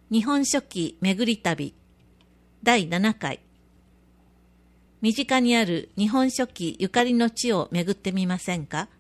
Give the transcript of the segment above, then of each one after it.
日本書紀めぐり旅第7回。身近にある日本書紀ゆかりの地を巡ってみませんか。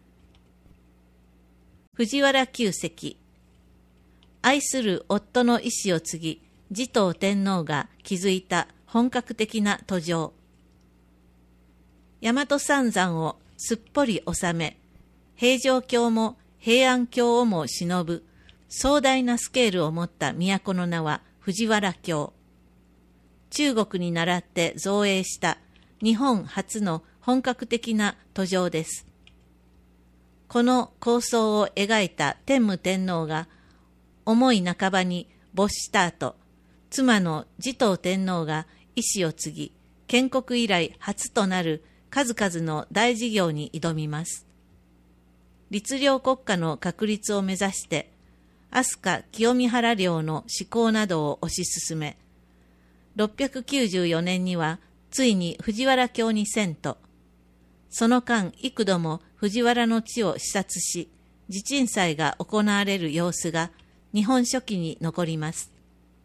藤原久石。愛する夫の意志を継ぎ、持統天皇が築いた本格的な途上。大和三山をすっぽり収め、平城京も平安京をも忍ぶ壮大なスケールを持った都の名は藤原京。中国に倣って造営した日本初の本格的な途上です。この構想を描いた天武天皇が思い半ばに没した後、妻の持統天皇が意志を継ぎ、建国以来初となる数々の大事業に挑みます。律令国家の確立を目指して、飛鳥清見原領の施行などを推し進め、694年にはついに藤原京に遷都。その間幾度も藤原の地を視察し、地鎮祭が行われる様子が日本書紀に残ります。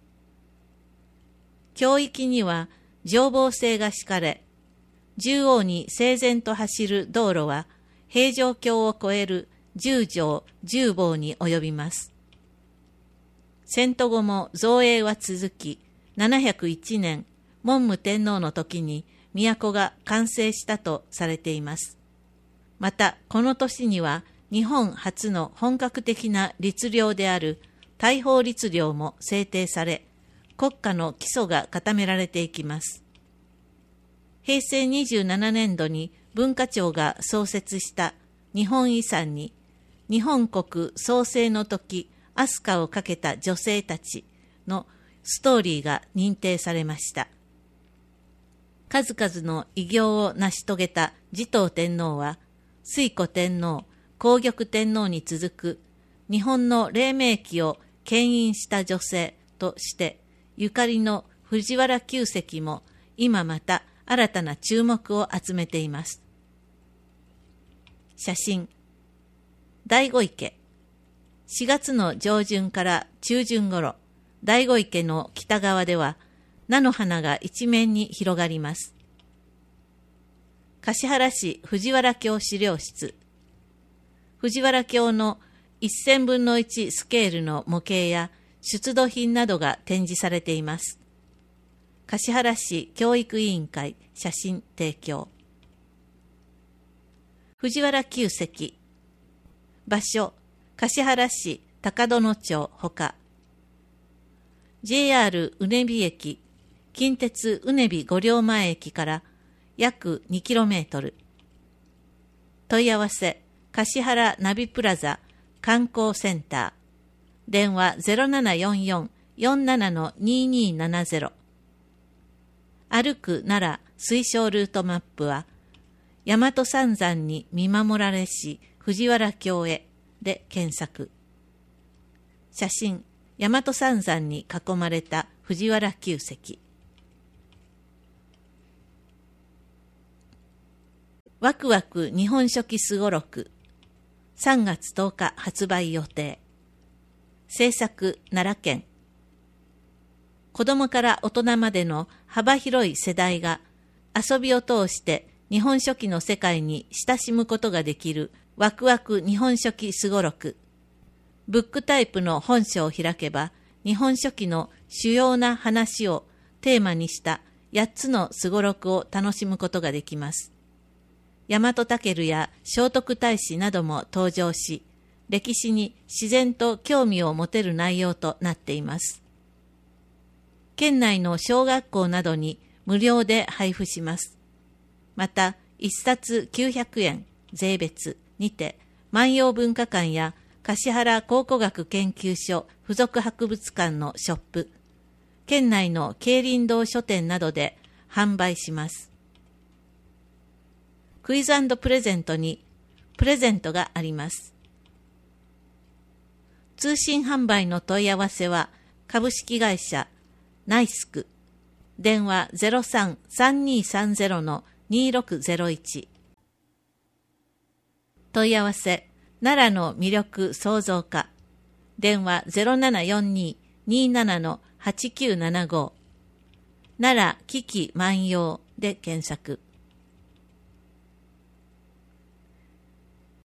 京域には城防線が敷かれ、縦横に整然と走る道路は平城京を越える10条10房に及びます。遷都後も造営は続き、701年文武天皇の時に都が完成したとされています。またこの年には日本初の本格的な律令である大宝律令も制定され、国家の基礎が固められていきます。平成27年度に文化庁が創設した日本遺産に、日本国創生の時飛鳥をかけた女性たちのストーリーが認定されました。数々の偉業を成し遂げた持統天皇は、推古天皇、皇玉天皇に続く日本の黎明期を牽引した女性として、ゆかりの藤原久石も今また新たな注目を集めています。写真。醍醐池。4月の上旬から中旬頃、醍醐池の北側では菜の花が一面に広がります。橿原市藤原京資料室。藤原京の1000分の1スケールの模型や出土品などが展示されています。橿原市教育委員会写真提供。藤原久石。場所、橿原市高殿町ほか。JR うねび駅、近鉄うねび五両前駅から約 2km。問い合わせ、橿原ナビプラザ観光センター。電話 0744-47-2270。歩く奈良推奨ルートマップは、大和三山に見守られし藤原京へで検索。写真、大和三山に囲まれた藤原久石。わくわく日本書紀すごろく。3月10日発売予定。制作奈良県。子供から大人までの幅広い世代が遊びを通して日本書紀の世界に親しむことができるわくわく日本書紀すごろく。ブックタイプの本書を開けば、日本書紀の主要な話をテーマにした8つのすごろくを楽しむことができます。大和武や聖徳太子なども登場し、歴史に自然と興味を持てる内容となっています。県内の小学校などに無料で配布します。また、1冊900円、税別にて、万葉文化館や橿原考古学研究所附属博物館のショップ、県内の慶林堂書店などで販売します。クイズ&プレゼントにプレゼントがあります。通信販売の問い合わせは株式会社ナイスク、電話 03-3230-2601。問い合わせ、奈良の魅力創造課、電話 27-8975奈良危機万葉で検索。